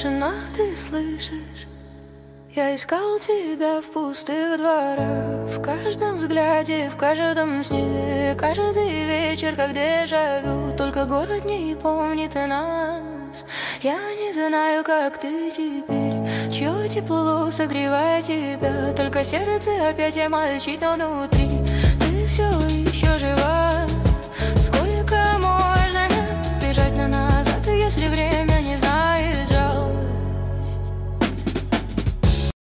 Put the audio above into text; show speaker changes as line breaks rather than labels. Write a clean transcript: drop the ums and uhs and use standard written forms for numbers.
тишина, ты слышишь? Я искал тебя в пустых дворах, в каждом взгляде, в каждом сне. Каждый вечер, как дежавю, только город не помнит нас. Я не знаю, как ты теперь, чье тепло согревает тебя. Только сердце опять мальчит, но внутри ты все еще жива.